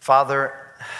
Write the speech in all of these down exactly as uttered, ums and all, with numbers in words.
Father,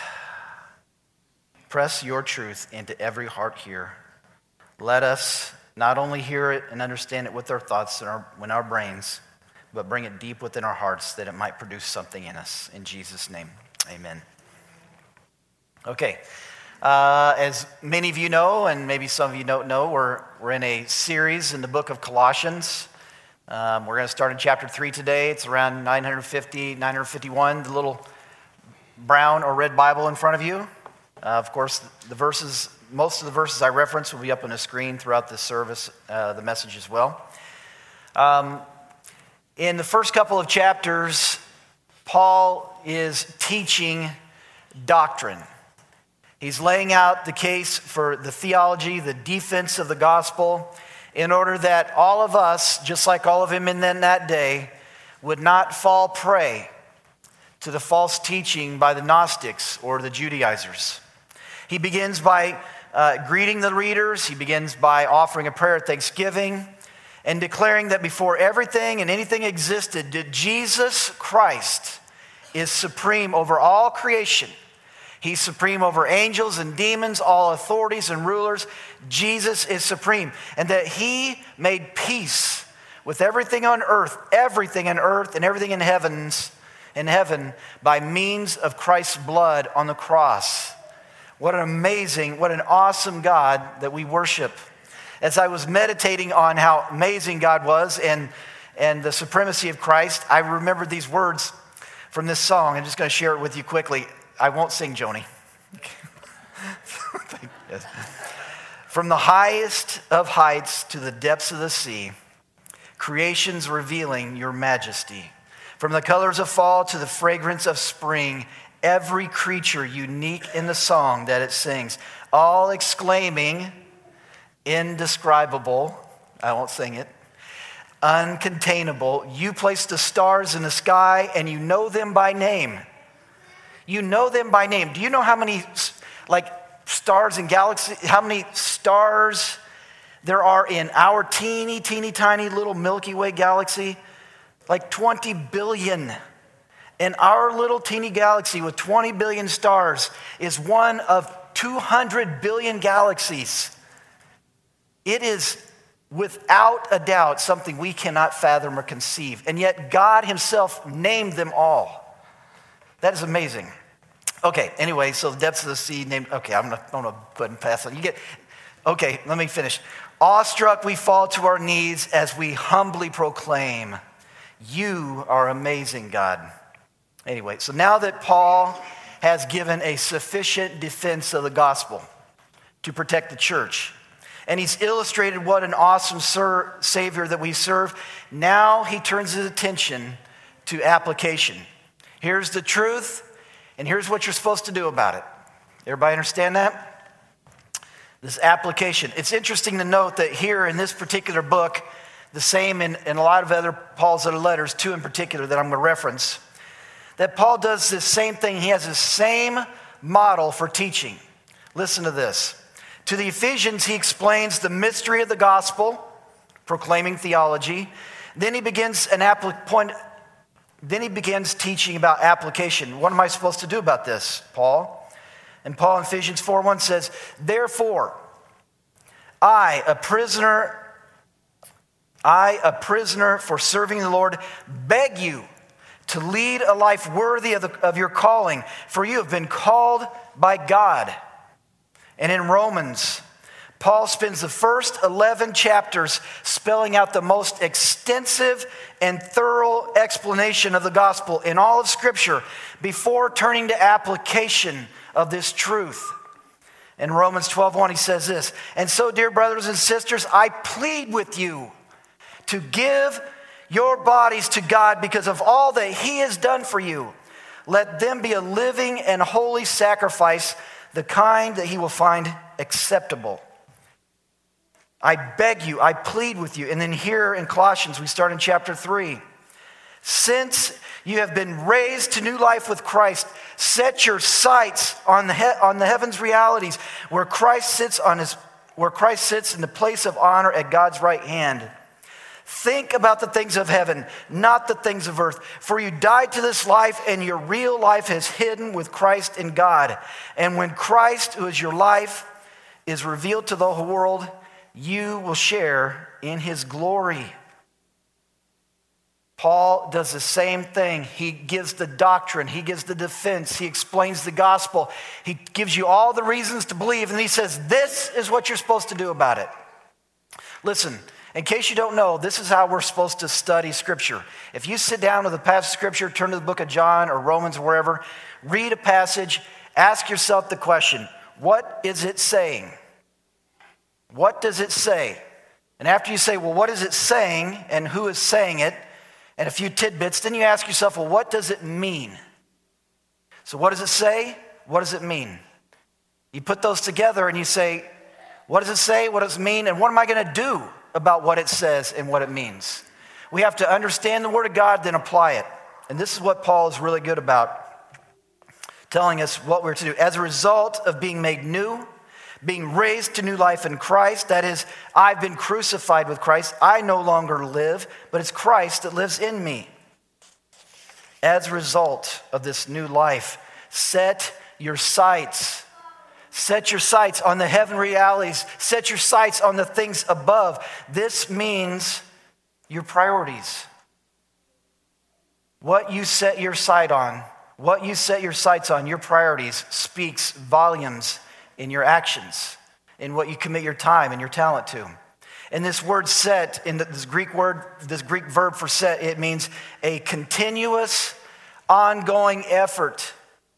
press your truth into every heart here. Let us not only hear it and understand it with our thoughts and our, in our brains, but bring it deep within our hearts that it might produce something in us. In Jesus' name, amen. Okay, uh, as many of you know, and maybe some of you don't know, we're, we're in a series in the book of Colossians. Um, we're going to start in chapter three today. It's around nine fifty, nine fifty-one, the little brown or red Bible in front of you. Uh, of course, the verses, most of the verses I reference will be up on the screen throughout this service, uh, the message as well. Um, in the first couple of chapters, Paul is teaching doctrine. He's laying out the case for the theology, the defense of the gospel, in order that all of us, just like all of them in that day, would not fall prey to the false teaching by the Gnostics or the Judaizers. He begins by uh, greeting the readers. He begins by offering a prayer of thanksgiving and declaring that before everything and anything existed, that Jesus Christ is supreme over all creation. He's supreme over angels and demons, all authorities and rulers. Jesus is supreme. And that he made peace with everything on earth, everything on earth and everything in heavens, in heaven by means of Christ's blood on the cross. What an amazing, what an awesome God that we worship. As I was meditating on how amazing God was and, and the supremacy of Christ, I remembered these words from this song. I'm just going to share it with you quickly. I won't sing, Joni. From the highest of heights to the depths of the sea, creation's revealing your majesty. From the colors of fall to the fragrance of spring, every creature unique in the song that it sings, all exclaiming, indescribable, I won't sing it, uncontainable. You place the stars in the sky and you know them by name. You know them by name. Do you know how many like stars in galaxies, how many stars there are in our teeny, teeny, tiny little Milky Way galaxy? Like twenty billion. And our little teeny galaxy with twenty billion stars is one of two hundred billion galaxies. It is without a doubt something we cannot fathom or conceive. And yet God himself named them all. That is amazing. Okay, anyway, so the depths of the sea named, okay, I'm gonna, I'm gonna put and pass on. You get, okay, let me finish. Awestruck we fall to our knees as we humbly proclaim, you are amazing, God. Anyway, so now that Paul has given a sufficient defense of the gospel to protect the church, and he's illustrated what an awesome ser- Savior that we serve, now he turns his attention to application. Here's the truth, and here's what you're supposed to do about it. Everybody understand that? This application. It's interesting to note that here in this particular book, the same in, in a lot of other Paul's other letters, two in particular that I'm going to reference, that Paul does this same thing. He has the same model for teaching. Listen to this. To the Ephesians, he explains the mystery of the gospel, proclaiming theology. Then he begins an appli- point. Then he begins teaching about application. What am I supposed to do about this, Paul? And Paul in Ephesians four one says, therefore, I, a prisoner, I, a prisoner for serving the Lord, beg you to lead a life worthy of, the, of your calling, for you have been called by God. And in Romans, Paul spends the first eleven chapters spelling out the most extensive and thorough explanation of the gospel in all of Scripture before turning to application of this truth. In Romans twelve one, he says this, and so, dear brothers and sisters, I plead with you to give your bodies to God because of all that he has done for you. Let them be a living and holy sacrifice, the kind that he will find acceptable. I beg you, I plead with you. And then here in Colossians, we start in chapter three. Since you have been raised to new life with Christ, set your sights on the, he- on the heavens realities where Christ sits on his, where Christ sits in the place of honor at God's right hand. Think about the things of heaven, not the things of earth. For you died to this life, and your real life is hidden with Christ in God. And when Christ, who is your life, is revealed to the whole world, you will share in his glory. Paul does the same thing. He gives the doctrine. He gives the defense. He explains the gospel. He gives you all the reasons to believe. And he says, this is what you're supposed to do about it. Listen, in case you don't know, this is how we're supposed to study Scripture. If you sit down with a passage of Scripture, turn to the book of John or Romans or wherever, read a passage, ask yourself the question, what is it saying? What does it say? And after you say, well, what is it saying and who is saying it? And a few tidbits, then you ask yourself, well, what does it mean? So what does it say? What does it mean? You put those together and you say, what does it say? What does it mean? And what am I going to do about what it says and what it means? We have to understand the Word of God, then apply it. And this is what Paul is really good about, telling us what we're to do. As a result of being made new, being raised to new life in Christ, that is, I've been crucified with Christ. I no longer live, but it's Christ that lives in me. As a result of this new life, set your sights. Set your sights on the heaven realities. Set your sights on the things above. This means your priorities. What you set your sight on, what you set your sights on, your priorities, speaks volumes in your actions, in what you commit your time and your talent to. And this word set, in this Greek word, this Greek verb for set, it means a continuous, ongoing effort.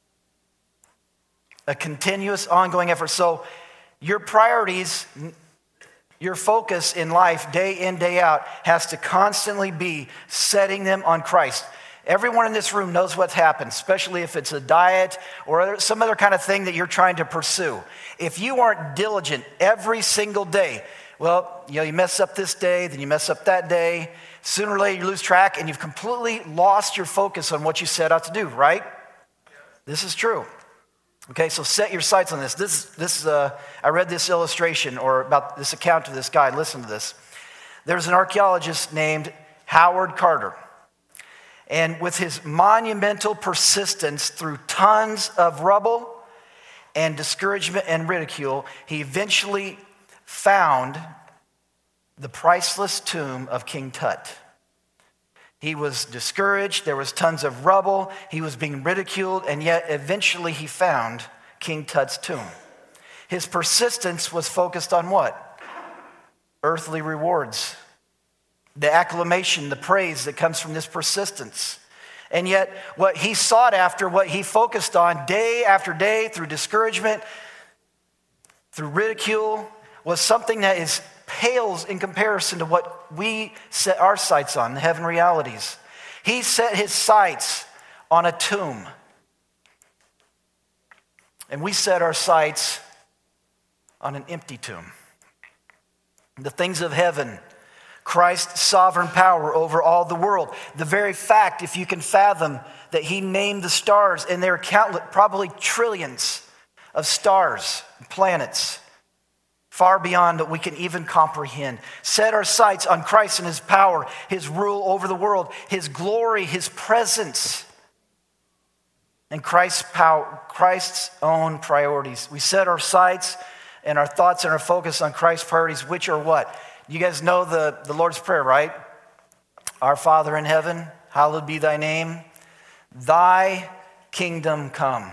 A continuous, ongoing effort. So your priorities, your focus in life, day in, day out, has to constantly be setting them on Christ. Everyone in this room knows what's happened, especially if it's a diet or some other kind of thing that you're trying to pursue. If you aren't diligent every single day, well, you know, you mess up this day, then you mess up that day. Sooner or later, you lose track, and you've completely lost your focus on what you set out to do, right? This is true. Okay, so set your sights on this. This, this uh, I read this illustration or about this account of this guy. Listen to this. There's an archaeologist named Howard Carter. And with his monumental persistence through tons of rubble and discouragement and ridicule, he eventually found the priceless tomb of King Tut. He was discouraged, there was tons of rubble, he was being ridiculed, and yet eventually he found King Tut's tomb. His persistence was focused on what? Earthly rewards. The acclamation, the praise that comes from this persistence. And yet, what he sought after, what he focused on day after day through discouragement, through ridicule, was something that is pales in comparison to what we set our sights on, the heaven realities. He set his sights on a tomb. And we set our sights on an empty tomb. The things of heaven, Christ's sovereign power over all the world. The very fact, if you can fathom, that he named the stars, and there are countless, probably trillions of stars, planets, far beyond what we can even comprehend. Set our sights on Christ and his power, his rule over the world, his glory, his presence, and Christ's power, Christ's own priorities. We set our sights and our thoughts and our focus on Christ's priorities, which are what? You guys know the, the Lord's Prayer, right? Our Father in heaven, hallowed be thy name. Thy kingdom come.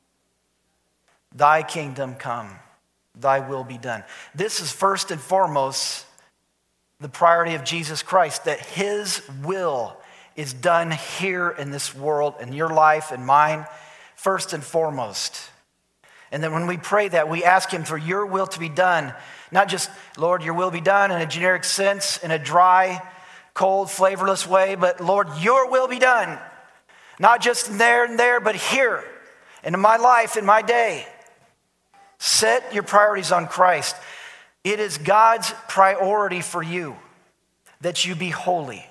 Thy kingdom come. Thy will be done. This is first and foremost the priority of Jesus Christ, that his will is done here in this world, in your life and mine, first and foremost. And then when we pray that, we ask him for your will to be done. Not just, Lord, your will be done in a generic sense, in a dry, cold, flavorless way, but Lord, your will be done. Not just in there and there, but here, and in my life, in my day. Set your priorities on Christ. It is God's priority for you that you be holy.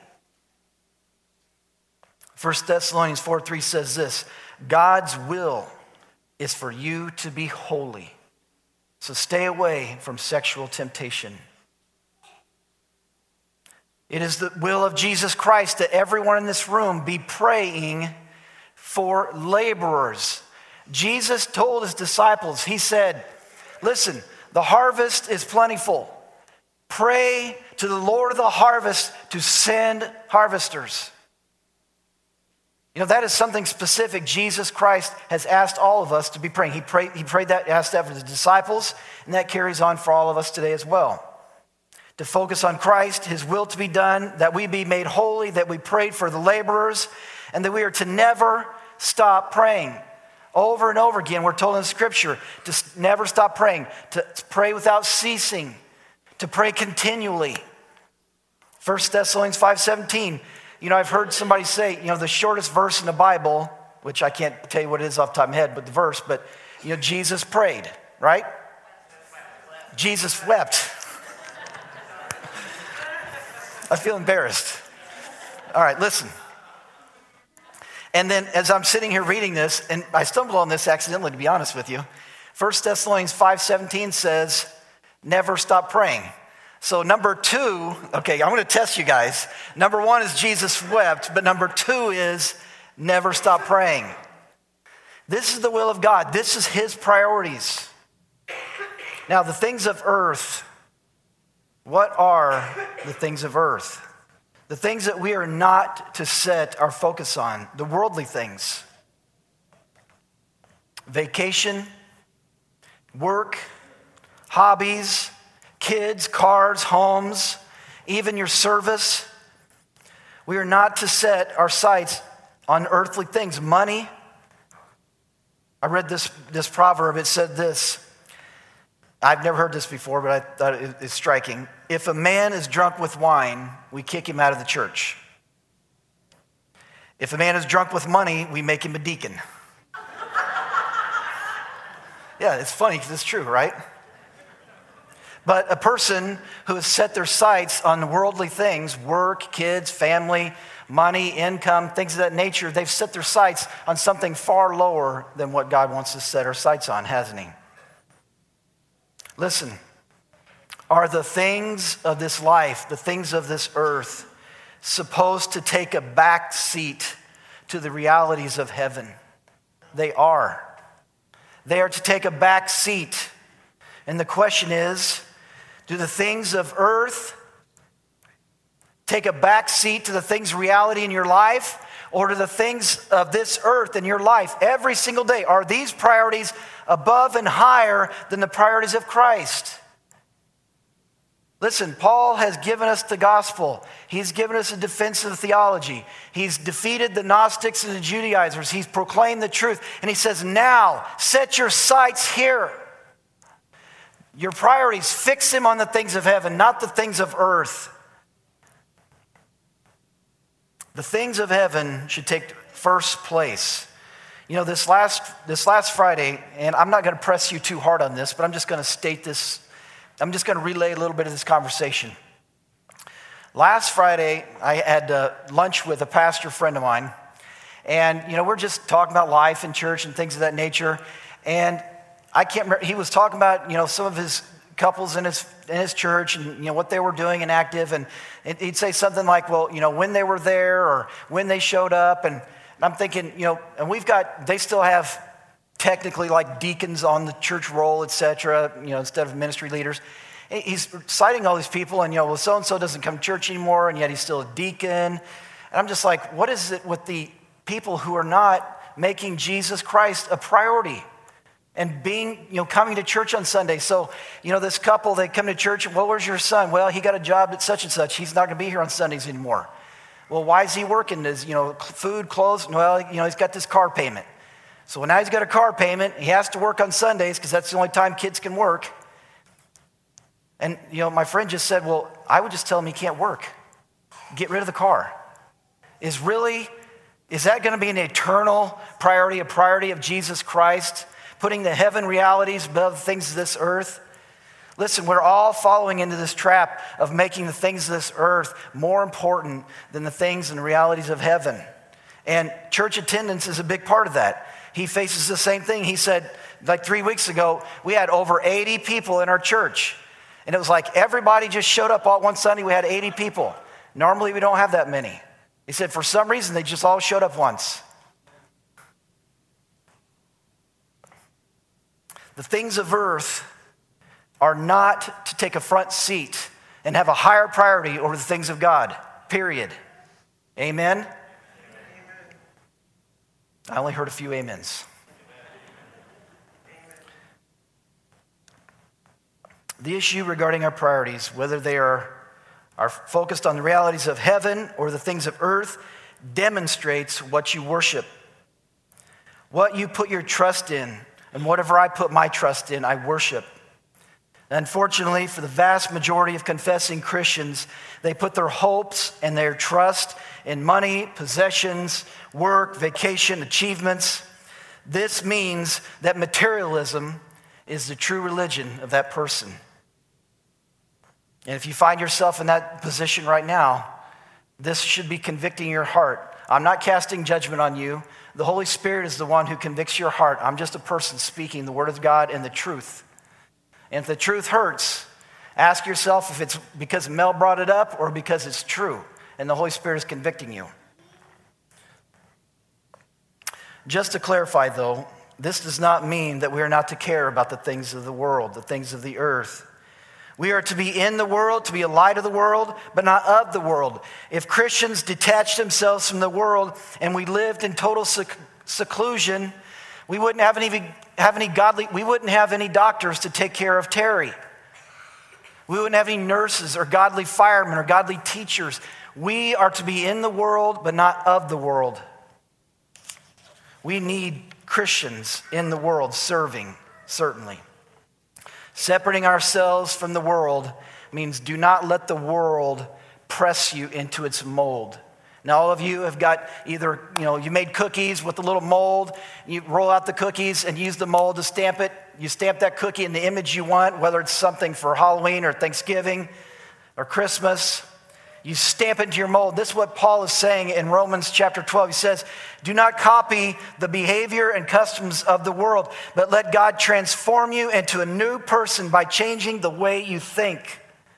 First Thessalonians four three says this, God's will is for you to be holy. So stay away from sexual temptation. It is the will of Jesus Christ that everyone in this room be praying for laborers. Jesus told his disciples, he said, listen, the harvest is plentiful. Pray to the Lord of the harvest to send harvesters. You know, that is something specific Jesus Christ has asked all of us to be praying. He prayed, he prayed that, asked that for the disciples, and that carries on for all of us today as well. To focus on Christ, his will to be done, that we be made holy, that we prayed for the laborers, and that we are to never stop praying. Over and over again, we're told in Scripture to never stop praying, to pray without ceasing, to pray continually. First Thessalonians five seventeen. You know, I've heard somebody say, you know, the shortest verse in the Bible, which I can't tell you what it is off the top of my head, but the verse, but, you know, Jesus prayed, right? Jesus wept. I feel embarrassed. All right, listen. And then as I'm sitting here reading this, and I stumbled on this accidentally, to be honest with you. First Thessalonians five seventeen says, never stop praying. So number two, okay, I'm going to test you guys. Number one is Jesus wept, but number two is never stop praying. This is the will of God. This is his priorities. Now, the things of earth, what are the things of earth? The things that we are not to set our focus on, the worldly things. Vacation, work, hobbies, kids, cars, homes, even your service. We are not to set our sights on earthly things. Money. I read this, this proverb. It said this. I've never heard this before, but I thought it, it's striking. If a man is drunk with wine, we kick him out of the church. If a man is drunk with money, we make him a deacon. Yeah, it's funny because it's true, right? But a person who has set their sights on worldly things, work, kids, family, money, income, things of that nature, they've set their sights on something far lower than what God wants to set our sights on, hasn't he? Listen, are the things of this life, the things of this earth, supposed to take a back seat to the realities of heaven? They are. They are to take a back seat. And the question is, do the things of earth take a back seat to the things of reality in your life? Or do the things of this earth in your life every single day, are these priorities above and higher than the priorities of Christ? Listen, Paul has given us the gospel. He's given us a defensive theology. He's defeated the Gnostics and the Judaizers. He's proclaimed the truth. And he says, now, set your sights here. Your priorities, fix them on the things of heaven, not the things of earth. The things of heaven should take first place. You know, this last this last Friday, and I'm not going to press you too hard on this, but I'm just going to state this. I'm just going to relay a little bit of this conversation. Last Friday, I had uh, lunch with a pastor friend of mine, and, you know, we're just talking about life in church and things of that nature, and I can't remember, he was talking about, you know, some of his couples in his in his church and, you know, what they were doing and active, and he'd say something like, well, you know, when they were there or when they showed up, and I'm thinking, you know, and we've got, they still have technically like deacons on the church roll, et cetera, you know, instead of ministry leaders. He's citing all these people, and, you know, well, so-and-so doesn't come to church anymore, and yet he's still a deacon. And I'm just like, what is it with the people who are not making Jesus Christ a priority? And being, you know, coming to church on Sunday. So, you know, this couple, they come to church, well, where's your son? Well, he got a job at such and such. He's not going to be here on Sundays anymore. Well, why is he working? Is, you know, food, clothes? Well, you know, he's got this car payment. So now he's got a car payment. He has to work on Sundays because that's the only time kids can work. And, you know, my friend just said, well, I would just tell him he can't work. Get rid of the car. Is really, is that going to be an eternal priority, a priority of Jesus Christ? Putting the heaven realities above the things of this earth? Listen, we're all following into this trap of making the things of this earth more important than the things and realities of heaven. And church attendance is a big part of that. He faces the same thing. He said, like three weeks ago, we had over eighty people in our church. And it was like everybody just showed up all one Sunday. We had eighty people. Normally we don't have that many. He said for some reason they just all showed up once. The things of earth are not to take a front seat and have a higher priority over the things of God, period. Amen? Amen. I only heard a few amens. Amen. The issue regarding our priorities, whether they are, are focused on the realities of heaven or the things of earth, demonstrates what you worship, what you put your trust in. And whatever I put my trust in, I worship. Unfortunately, for the vast majority of confessing Christians, they put their hopes and their trust in money, possessions, work, vacation, achievements. This means that materialism is the true religion of that person. And if you find yourself in that position right now, this should be convicting your heart. I'm not casting judgment on you. The Holy Spirit is the one who convicts your heart. I'm just a person speaking the Word of God and the truth. And if the truth hurts, ask yourself if it's because Mel brought it up or because it's true and the Holy Spirit is convicting you. Just to clarify, though, this does not mean that we are not to care about the things of the world, the things of the earth. We are to be in the world, to be a light of the world, but not of the world. If Christians detached themselves from the world and we lived in total sec- seclusion, we wouldn't have any, have any godly, we wouldn't have any doctors to take care of Terry. We wouldn't have any nurses or godly firemen or godly teachers. We are to be in the world, but not of the world. We need Christians in the world serving, certainly. Separating ourselves from the world means do not let the world press you into its mold. Now, all of you have got either, you know, you made cookies with a little mold. You roll out the cookies and use the mold to stamp it. You stamp that cookie in the image you want, whether it's something for Halloween or Thanksgiving or Christmas. You stamp it into your mold. This is what Paul is saying in Romans chapter twelve. He says, do not copy the behavior and customs of the world, but let God transform you into a new person by changing the way you think.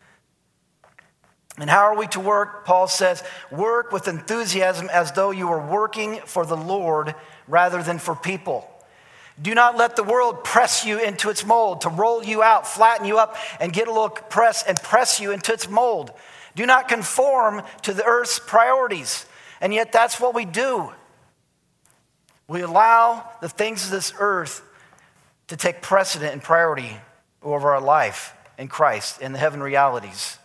And how are we to work? Paul says, work with enthusiasm as though you were working for the Lord rather than for people. Do not let the world press you into its mold, to roll you out, flatten you up, and get a little press and press you into its mold. Do not conform to the earth's priorities. And yet that's what we do. We allow the things of this earth to take precedent and priority over our life in Christ, in the heaven realities.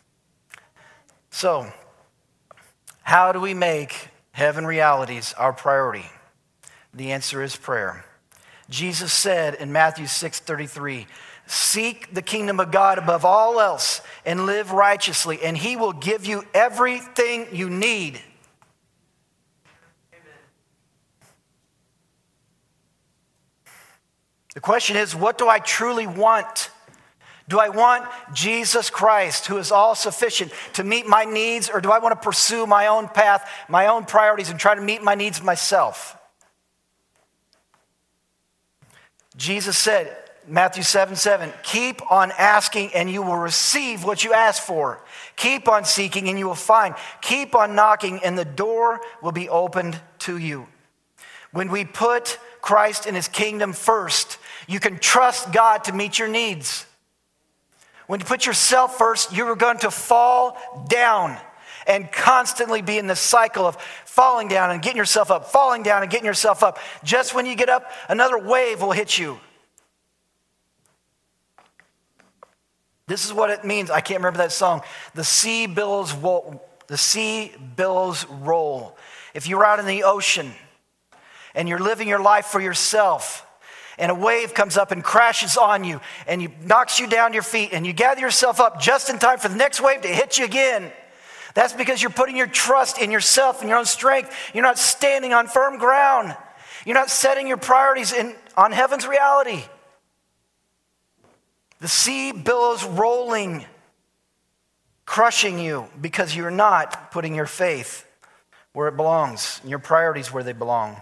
So, how do we make heaven realities our priority? The answer is prayer. Jesus said in Matthew six thirty-three, seek the kingdom of God above all else and live righteously, and he will give you everything you need. Amen. The question is, what do I truly want? Do I want Jesus Christ, who is all sufficient, to meet my needs, or do I want to pursue my own path, my own priorities, and try to meet my needs myself? Jesus said, Matthew seven seven, keep on asking and you will receive what you ask for. Keep on seeking and you will find. Keep on knocking and the door will be opened to you. When we put Christ and his kingdom first, you can trust God to meet your needs. When you put yourself first, you're going to fall down and constantly be in the cycle of falling down and getting yourself up, falling down and getting yourself up. Just when you get up, another wave will hit you. This is what it means. I can't remember that song. The sea billows roll. The sea billows roll. If you're out in the ocean and you're living your life for yourself, and a wave comes up and crashes on you and you knocks you down to your feet and you gather yourself up just in time for the next wave to hit you again. That's because you're putting your trust in yourself and your own strength. You're not standing on firm ground. You're not setting your priorities in, on heaven's reality. The sea billows rolling, crushing you because you're not putting your faith where it belongs and your priorities where they belong.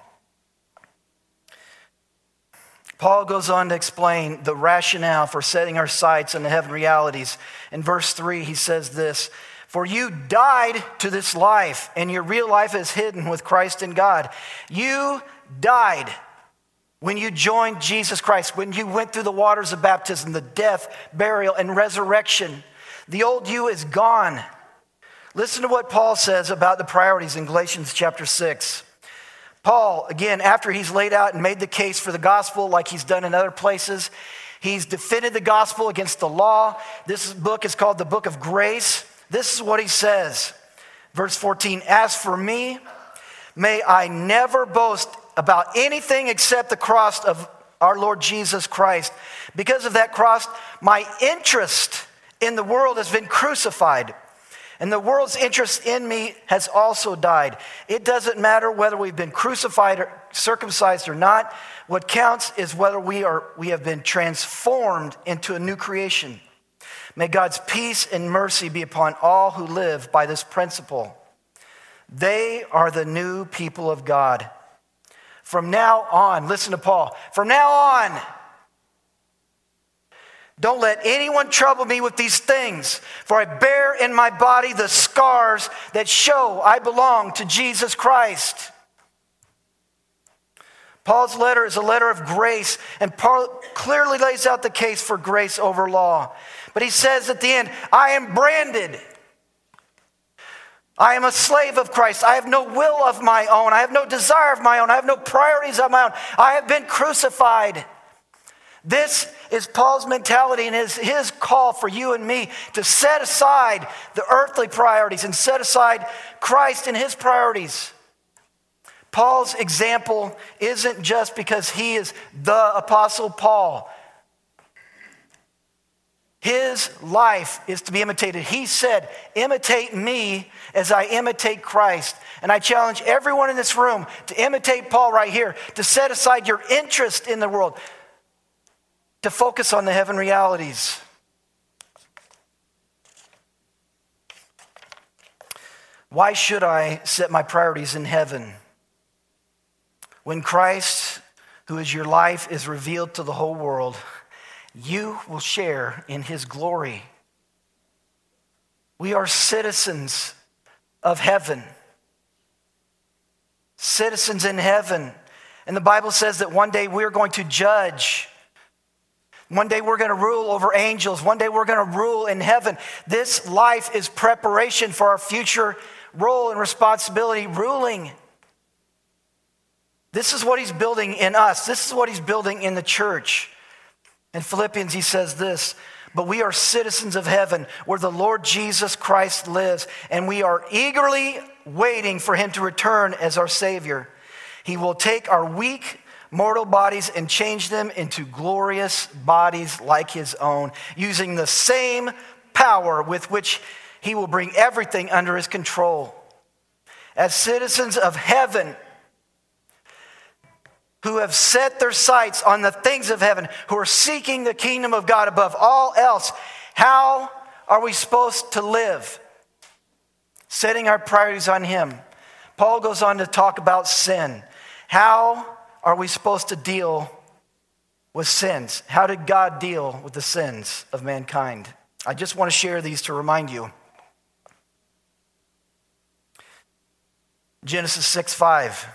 Paul goes on to explain the rationale for setting our sights on the heaven realities. In verse three, he says this, For you died to this life, and your real life is hidden with Christ in God. You died when you joined Jesus Christ, when you went through the waters of baptism, the death, burial, and resurrection. The old you is gone. Listen to what Paul says about the priorities in Galatians chapter six. Paul, again, after he's laid out and made the case for the gospel like he's done in other places, he's defended the gospel against the law. This book is called the Book of Grace. This is what he says. Verse fourteen, as for me, may I never boast about anything except the cross of our Lord Jesus Christ. Because of that cross, my interest in the world has been crucified, and the world's interest in me has also died. It doesn't matter whether we've been crucified or circumcised or not. What counts is whether we are we have been transformed into a new creation. May God's peace and mercy be upon all who live by this principle. They are the new people of God. From now on, listen to Paul, from now on, don't let anyone trouble me with these things, for I bear in my body the scars that show I belong to Jesus Christ. Paul's letter is a letter of grace, and Paul clearly lays out the case for grace over law. But he says at the end, I am branded. I am a slave of Christ. I have no will of my own. I have no desire of my own. I have no priorities of my own. I have been crucified. This is Paul's mentality and his, his call for you and me to set aside the earthly priorities and set aside Christ and his priorities. Paul's example isn't just because he is the Apostle Paul. His life is to be imitated. He said, imitate me as I imitate Christ. And I challenge everyone in this room to imitate Paul right here, to set aside your interest in the world, to focus on the heaven realities. Why should I set my priorities in heaven? When Christ, who is your life, is revealed to the whole world, you will share in his glory. We are citizens of heaven. Citizens in heaven. And the Bible says that one day we're going to judge. One day we're going to rule over angels. One day we're going to rule in heaven. This life is preparation for our future role and responsibility, ruling. This is what he's building in us. This is what he's building in the church. In Philippians, he says this, but we are citizens of heaven where the Lord Jesus Christ lives, and we are eagerly waiting for him to return as our Savior. He will take our weak, mortal bodies and change them into glorious bodies like his own, using the same power with which he will bring everything under his control. As citizens of heaven, who have set their sights on the things of heaven, who are seeking the kingdom of God above all else, how are we supposed to live? Setting our priorities on him. Paul goes on to talk about sin. How are we supposed to deal with sins? How did God deal with the sins of mankind? I just want to share these to remind you. Genesis six five.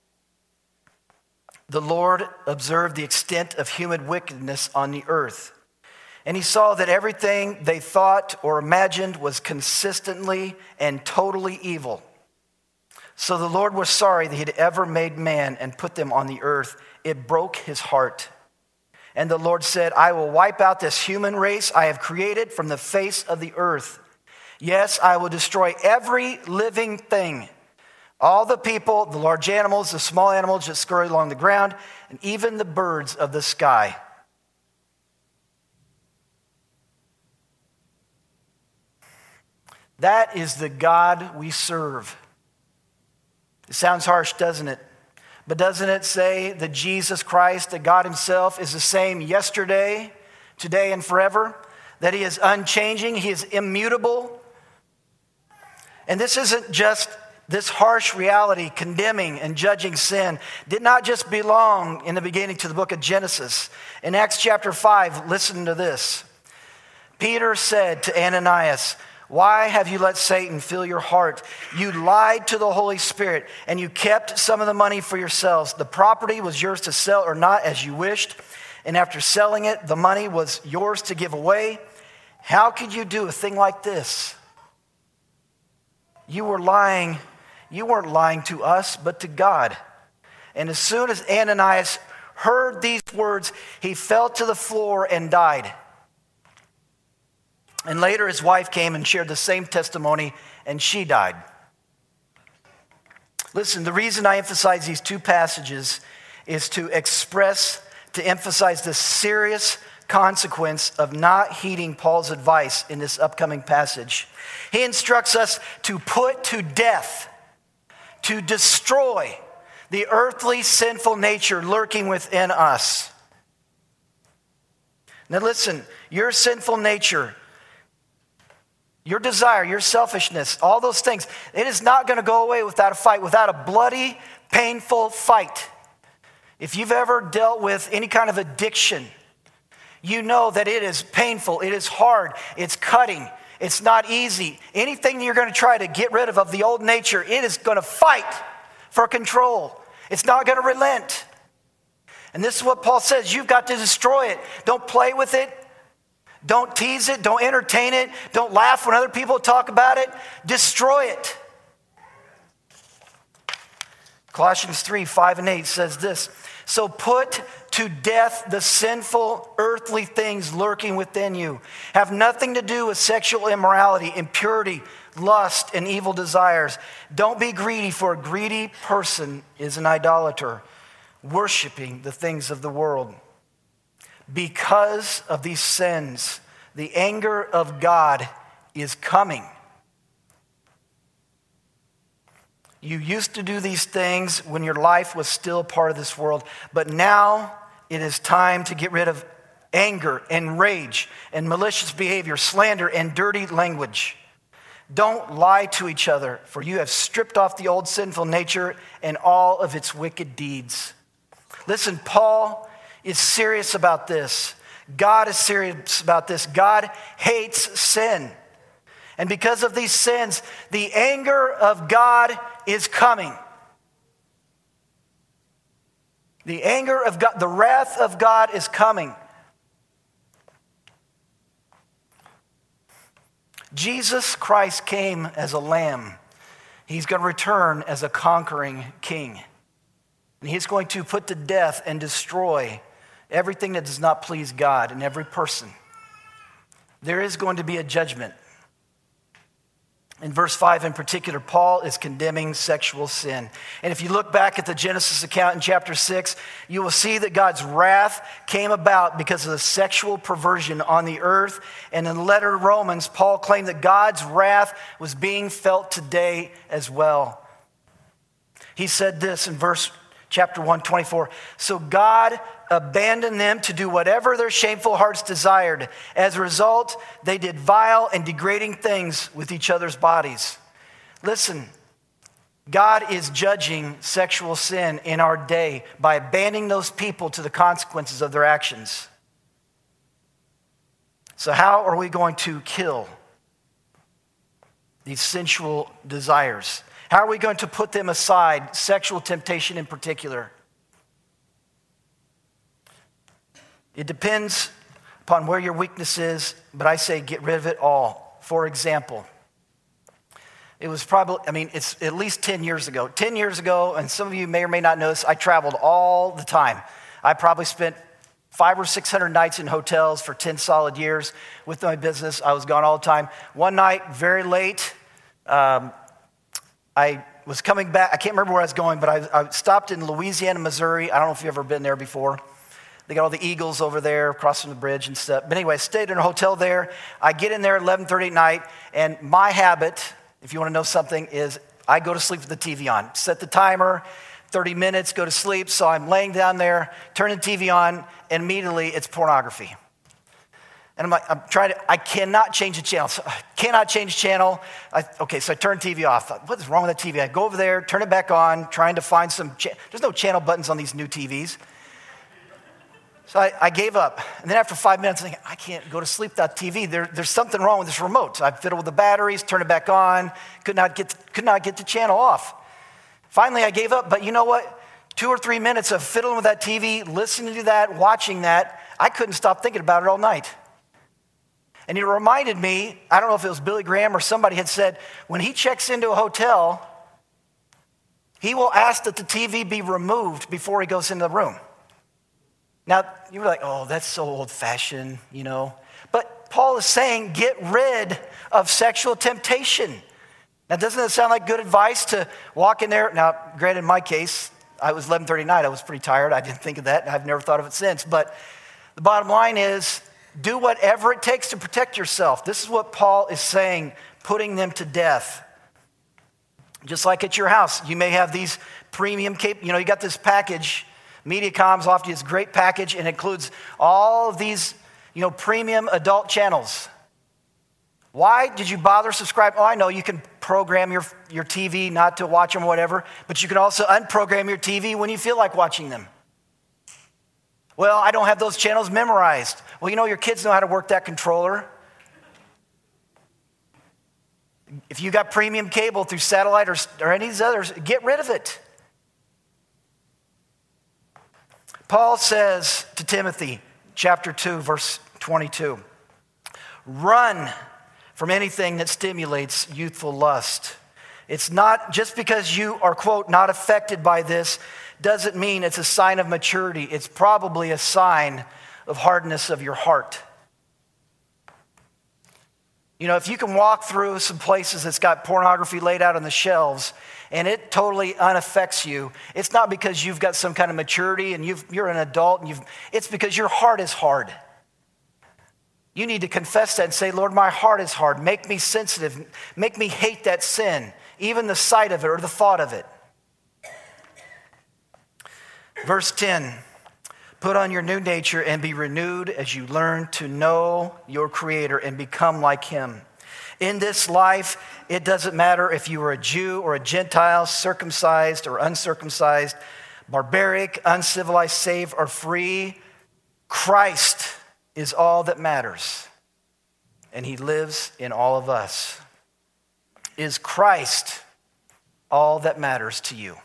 The Lord observed the extent of human wickedness on the earth, and he saw that everything they thought or imagined was consistently and totally evil. So the Lord was sorry that he had ever made man and put them on the earth. It broke his heart. And the Lord said, I will wipe out this human race I have created from the face of the earth. Yes, I will destroy every living thing. All the people, the large animals, the small animals that scurry along the ground, and even the birds of the sky. That is the God we serve. It sounds harsh, doesn't it? But doesn't it say that Jesus Christ, that God himself, is the same yesterday, today, and forever? That he is unchanging, he is immutable. And this isn't just this harsh reality, condemning and judging sin, did not just belong in the beginning to the book of Genesis. In Acts chapter five, listen to this. Peter said to Ananias, Why have you let Satan fill your heart? You lied to the Holy Spirit, and you kept some of the money for yourselves. The property was yours to sell or not as you wished, and after selling it, the money was yours to give away. How could you do a thing like this? You were lying. You weren't lying to us, but to God. And as soon as Ananias heard these words, he fell to the floor and died. And later his wife came and shared the same testimony, and she died. Listen, the reason I emphasize these two passages is to express, to emphasize the serious consequence of not heeding Paul's advice in this upcoming passage. He instructs us to put to death, to destroy the earthly sinful nature lurking within us. Now listen, your sinful nature, your desire, your selfishness, all those things, it is not going to go away without a fight, without a bloody, painful fight. If you've ever dealt with any kind of addiction, you know that it is painful, it is hard, it's cutting, it's not easy. Anything you're going to try to get rid of of the old nature, it is going to fight for control. It's not going to relent. And this is what Paul says, you've got to destroy it. Don't play with it. Don't tease it. Don't entertain it. Don't laugh when other people talk about it. Destroy it. Colossians three, five and eight says this. So put to death the sinful earthly things lurking within you. Have nothing to do with sexual immorality, impurity, lust, and evil desires. Don't be greedy, for a greedy person is an idolater, worshiping the things of the world. Because of these sins, the anger of God is coming. You used to do these things when your life was still part of this world, but now it is time to get rid of anger and rage and malicious behavior, slander and dirty language. Don't lie to each other, for you have stripped off the old sinful nature and all of its wicked deeds. Listen, Paul is serious about this. God is serious about this. God hates sin. And because of these sins, the anger of God is coming. The anger of God, the wrath of God is coming. Jesus Christ came as a lamb. He's going to return as a conquering king. And he's going to put to death and destroy everything that does not please God in every person. There is going to be a judgment. In verse five in particular, Paul is condemning sexual sin. And if you look back at the Genesis account in chapter six, you will see that God's wrath came about because of the sexual perversion on the earth. And in the letter to Romans, Paul claimed that God's wrath was being felt today as well. He said this in verse chapter one, twenty-four. So God abandoned them to do whatever their shameful hearts desired. As a result, they did vile and degrading things with each other's bodies. Listen, God is judging sexual sin in our day by abandoning those people to the consequences of their actions. So how are we going to kill these sensual desires? How are we going to put them aside, sexual temptation in particular? It depends upon where your weakness is, but I say get rid of it all. For example, it was probably, I mean, it's at least ten years ago. ten years ago, and some of you may or may not know this, I traveled all the time. I probably spent five or six hundred nights in hotels for ten solid years with my business. I was gone all the time. One night, very late, um, I was coming back. I can't remember where I was going, but I, I stopped in Louisiana, Missouri. I don't know if you've ever been there before. They got all the Eagles over there crossing the bridge and stuff. But anyway, I stayed in a hotel there. I get in there at eleven thirty at night, and my habit, if you want to know something, is I go to sleep with the T V on. Set the timer, thirty minutes, go to sleep. So I'm laying down there, turn the T V on, and immediately it's pornography. And I'm like, I'm trying to, I cannot change the channel. So I cannot change channel. I, okay, so I turn T V off. What is wrong with the T V? I go over there, turn it back on, trying to find some, cha- there's no channel buttons on these new T Vs. So I, I gave up. And then after five minutes, I think, I can't go to sleep without T V. There, there's something wrong with this remote. So I fiddled with the batteries, turned it back on, could not get, could not get the channel off. Finally, I gave up. But you know what? Two or three minutes of fiddling with that T V, listening to that, watching that, I couldn't stop thinking about it all night. And it reminded me, I don't know if it was Billy Graham or somebody had said, when he checks into a hotel, he will ask that the T V be removed before he goes into the room. Now, you were like, oh, that's so old-fashioned, you know. But Paul is saying, get rid of sexual temptation. Now, doesn't that sound like good advice to walk in there? Now, granted, in my case, I was eleven thirty night. I was pretty tired. I didn't think of that, and I've never thought of it since. But the bottom line is, do whatever it takes to protect yourself. This is what Paul is saying, putting them to death. Just like at your house, you may have these premium, cap- you know, you got this package. Mediacom's often this great package, and includes all of these, you know, premium adult channels. Why did you bother subscribe? Oh, I know you can program your, your T V not to watch them or whatever, but you can also unprogram your T V when you feel like watching them. Well, I don't have those channels memorized. Well, you know, your kids know how to work that controller. If you got premium cable through satellite or, or any of these others, get rid of it. Paul says to Timothy, chapter two, verse twenty-two, run from anything that stimulates youthful lust. It's not just because you are, quote, not affected by this, doesn't mean it's a sign of maturity. It's probably a sign of hardness of your heart. You know, if you can walk through some places that's got pornography laid out on the shelves and it totally unaffects you, it's not because you've got some kind of maturity and you've, you're an adult, and you've, it's because your heart is hard. You need to confess that and say, Lord, my heart is hard. Make me sensitive. Make me hate that sin, even the sight of it or the thought of it. Verse ten, put on your new nature and be renewed as you learn to know your Creator and become like Him. In this life, it doesn't matter if you are a Jew or a Gentile, circumcised or uncircumcised, barbaric, uncivilized, saved or free. Christ is all that matters, and He lives in all of us. Is Christ all that matters to you?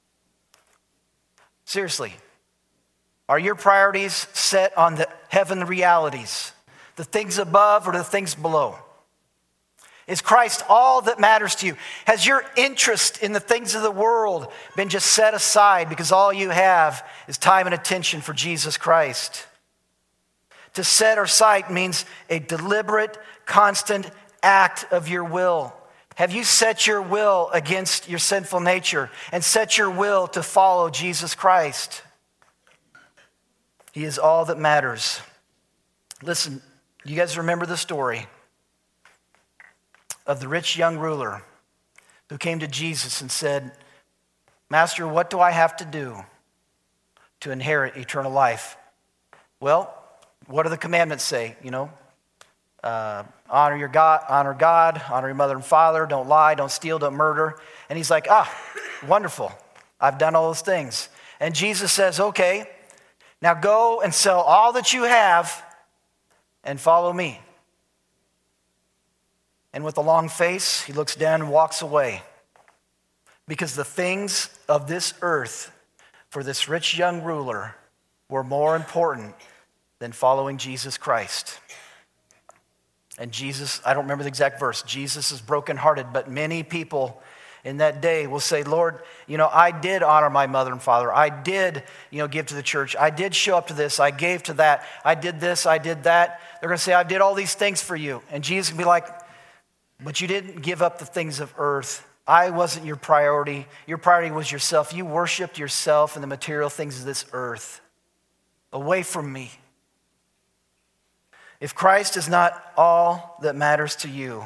Seriously, are your priorities set on the heaven realities, the things above or the things below? Is Christ all that matters to you? Has your interest in the things of the world been just set aside because all you have is time and attention for Jesus Christ? To set our sight means a deliberate, constant act of your will. Have you set your will against your sinful nature and set your will to follow Jesus Christ? He is all that matters. Listen, you guys remember the story of the rich young ruler who came to Jesus and said, Master, what do I have to do to inherit eternal life? Well, what do the commandments say? You know, uh, honor your God, honor God, honor your mother and father, don't lie, don't steal, don't murder. And he's like, ah, wonderful. I've done all those things. And Jesus says, okay, now go and sell all that you have and follow me. And with a long face, he looks down and walks away. Because the things of this earth for this rich young ruler were more important than following Jesus Christ. And Jesus, I don't remember the exact verse, Jesus is brokenhearted, but many people in that day will say, Lord, you know, I did honor my mother and father. I did, you know, give to the church. I did show up to this. I gave to that. I did this. I did that. They're going to say, I did all these things for you. And Jesus will be like, but you didn't give up the things of earth. I wasn't your priority. Your priority was yourself. You worshiped yourself and the material things of this earth. Away from me. If Christ is not all that matters to you,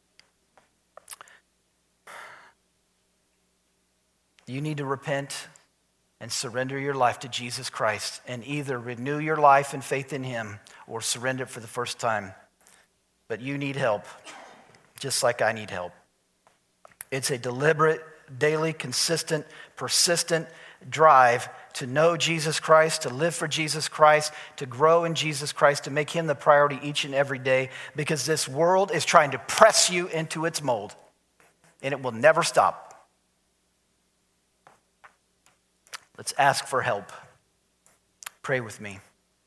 you need to repent and surrender your life to Jesus Christ and either renew your life and faith in Him or surrender it for the first time. But you need help, just like I need help. It's a deliberate, daily, consistent, persistent, drive to know Jesus Christ, to live for Jesus Christ, to grow in Jesus Christ, to make him the priority each and every day, because this world is trying to press you into its mold, and it will never stop. Let's ask for help. Pray with me.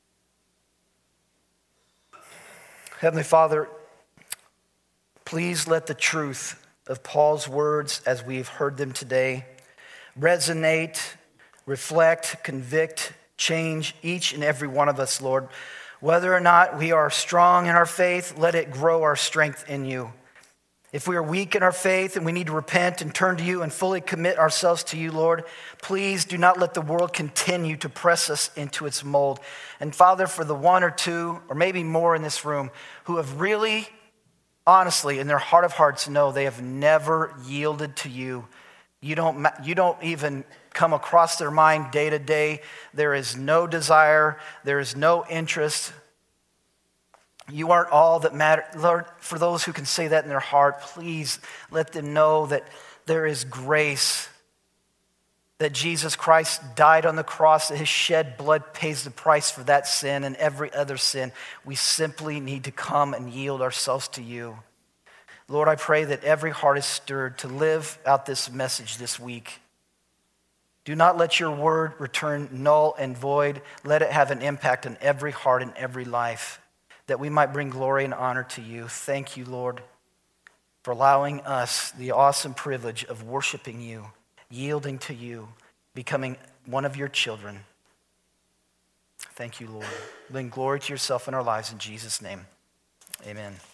Heavenly Father, please let the truth of Paul's words as we've heard them today resonate, reflect, convict, change each and every one of us, Lord. Whether or not we are strong in our faith, let it grow our strength in you. If we are weak in our faith and we need to repent and turn to you and fully commit ourselves to you, Lord, please do not let the world continue to press us into its mold. And Father, for the one or two, or maybe more in this room, who have really, honestly, in their heart of hearts know they have never yielded to you, you don't, you don't even come across their mind day to day. There is no desire. There is no interest. You aren't all that matter. Lord, for those who can say that in their heart, please let them know that there is grace, that Jesus Christ died on the cross, that his shed blood pays the price for that sin and every other sin. We simply need to come and yield ourselves to you. Lord, I pray that every heart is stirred to live out this message this week. Do not let your word return null and void. Let it have an impact on every heart and every life, that we might bring glory and honor to you. Thank you, Lord, for allowing us the awesome privilege of worshiping you, yielding to you, becoming one of your children. Thank you, Lord. Bring glory to yourself in our lives in Jesus' name. Amen.